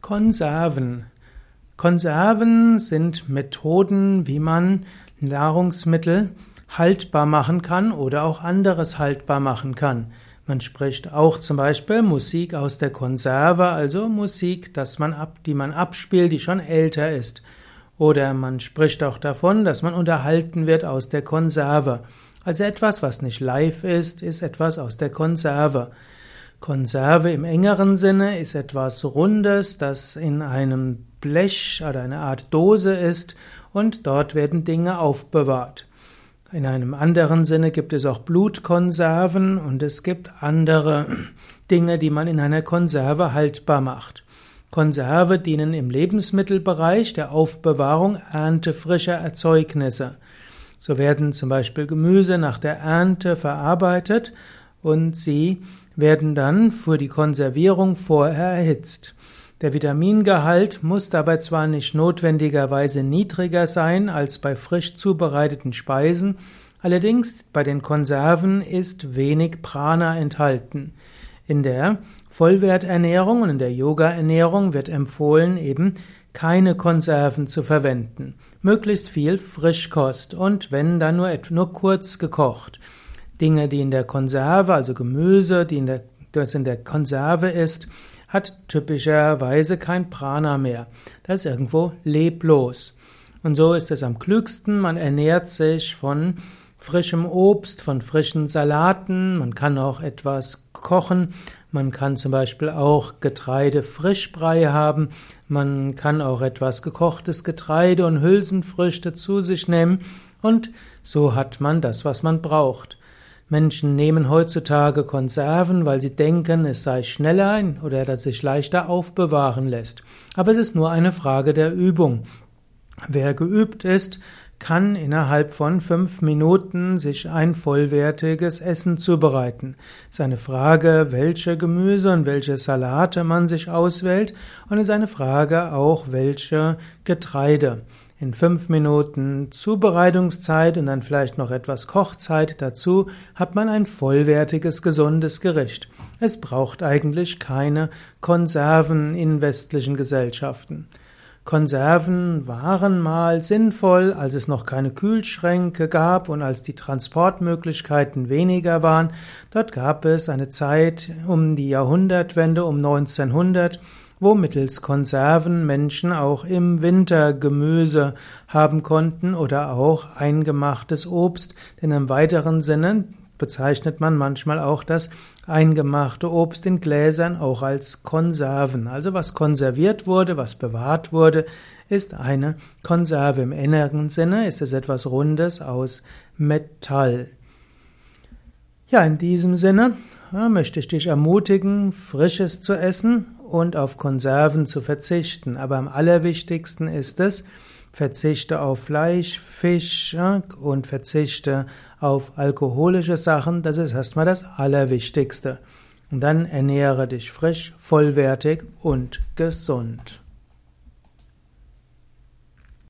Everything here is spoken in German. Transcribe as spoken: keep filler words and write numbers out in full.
Konserven. Konserven sind Methoden, wie man Nahrungsmittel haltbar machen kann oder auch anderes haltbar machen kann. Man spricht auch zum Beispiel Musik aus der Konserve, also Musik, dass man ab, die man abspielt, die schon älter ist. Oder man spricht auch davon, dass man unterhalten wird aus der Konserve. Also etwas, was nicht live ist, ist etwas aus der Konserve. Konserve im engeren Sinne ist etwas Rundes, das in einem Blech oder eine Art Dose ist und dort werden Dinge aufbewahrt. In einem anderen Sinne gibt es auch Blutkonserven und es gibt andere Dinge, die man in einer Konserve haltbar macht. Konserve dienen im Lebensmittelbereich der Aufbewahrung erntefrischer Erzeugnisse. So werden zum Beispiel Gemüse nach der Ernte verarbeitet und sie werden dann für die Konservierung vorher erhitzt. Der Vitamingehalt muss dabei zwar nicht notwendigerweise niedriger sein als bei frisch zubereiteten Speisen, allerdings bei den Konserven ist wenig Prana enthalten. In der Vollwerternährung und in der Yoga-Ernährung wird empfohlen, eben keine Konserven zu verwenden. Möglichst viel Frischkost und wenn dann nur, nur kurz gekocht. Dinge, die in der Konserve, also Gemüse, die in der, das in der Konserve ist, hat typischerweise kein Prana mehr. Das ist irgendwo leblos. Und so ist es am klügsten. Man ernährt sich von frischem Obst, von frischen Salaten. Man kann auch etwas kochen. Man kann zum Beispiel auch Getreide-Frischbrei haben. Man kann auch etwas gekochtes Getreide und Hülsenfrüchte zu sich nehmen. Und so hat man das, was man braucht. Menschen nehmen heutzutage Konserven, weil sie denken, es sei schneller oder dass es sich leichter aufbewahren lässt. Aber es ist nur eine Frage der Übung. Wer geübt ist, kann innerhalb von fünf Minuten sich ein vollwertiges Essen zubereiten. Es ist eine Frage, welche Gemüse und welche Salate man sich auswählt, und es ist eine Frage auch, welche Getreide. In fünf Minuten Zubereitungszeit und dann vielleicht noch etwas Kochzeit dazu hat man ein vollwertiges, gesundes Gericht. Es braucht eigentlich keine Konserven in westlichen Gesellschaften. Konserven waren mal sinnvoll, als es noch keine Kühlschränke gab und als die Transportmöglichkeiten weniger waren. Dort gab es eine Zeit um die Jahrhundertwende, um neunzehnhundert, wo mittels Konserven Menschen auch im Winter Gemüse haben konnten oder auch eingemachtes Obst, denn im weiteren Sinne bezeichnet man manchmal auch das eingemachte Obst in Gläsern auch als Konserven. Also was konserviert wurde, was bewahrt wurde, ist eine Konserve. Im inneren Sinne ist es etwas Rundes aus Metall. Ja, in diesem Sinne ja, möchte ich dich ermutigen, Frisches zu essen und auf Konserven zu verzichten. Aber am allerwichtigsten ist es, verzichte auf Fleisch, Fisch ja, und verzichte auf alkoholische Sachen. Das ist erstmal das Allerwichtigste. Und dann ernähre dich frisch, vollwertig und gesund.